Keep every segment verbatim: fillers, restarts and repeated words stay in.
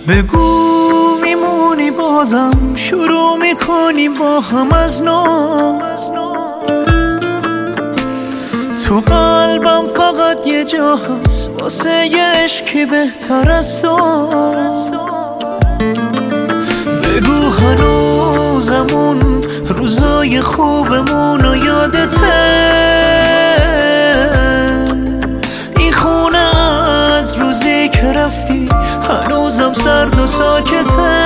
بگو میمونی بازم شروع میکنیم با هم از نو. تو قلبم فقط یه جا هست واسه یه عشقی بهتر از تو. بگو هنوزمون روزای خوبمون و یادته. این خونه از روزی که رفتی هنوزم سرد و ساکته.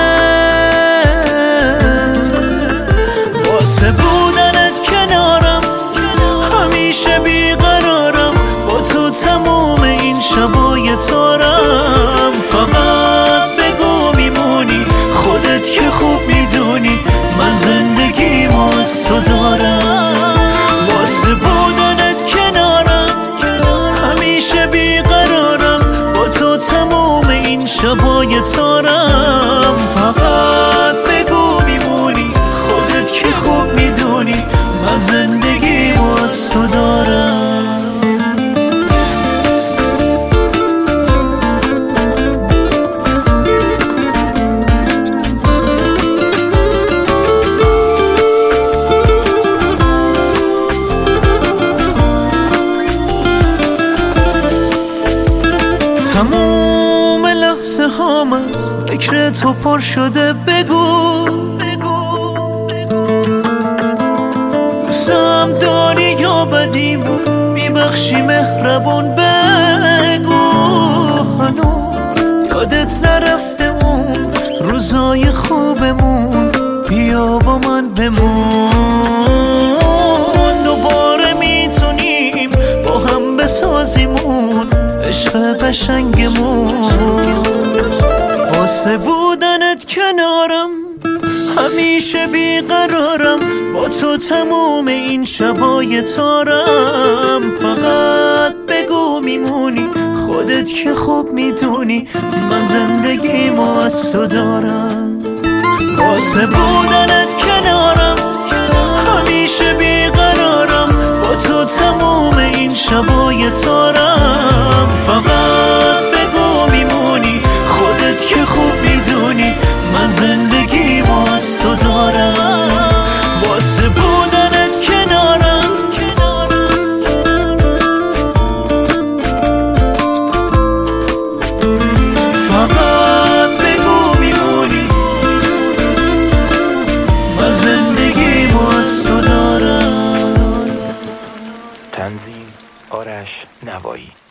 واسه بودنت کنارم همیشه بیقرارم، با تو تموم این شبای تارم. فقط بگو میمونی، خودت که خوب میدونی من زندگیمو از تو دارم. واسه بودنت کنارم همیشه بیقرارم، با تو تموم این شبای تارم. فقط بگو میمونی، خودت که خوب میدونی من زندگیمو از تو دارم. تموم لحظه هام از فکر تو پر شده. بگو دوستم داری یا بدیم میبخشی مهربان. بگو هنوز یادت نرفته اون روزای خوبمون، بیا با من بمون. دوباره میتونیم با هم بسازیمون عشق قشنگمون. واسه بودنت کنارم همیشه بیقرارم، با تو تموم این شبای تارم. فقط بگو میمونی، خودت که خوب میدونی من زندگیمو از تو دارم. واسه بودنت کنارم همیشه بیقرارم، با تو تموم این شبای تارم. فقط بگو میمونی، خودت که خوب میدونی من زندگیمو از تو دارم. واسه بودنت کنارم فقط بگو میمونی من زندگیمو از تو دارم. تنظیم آرش نوایی.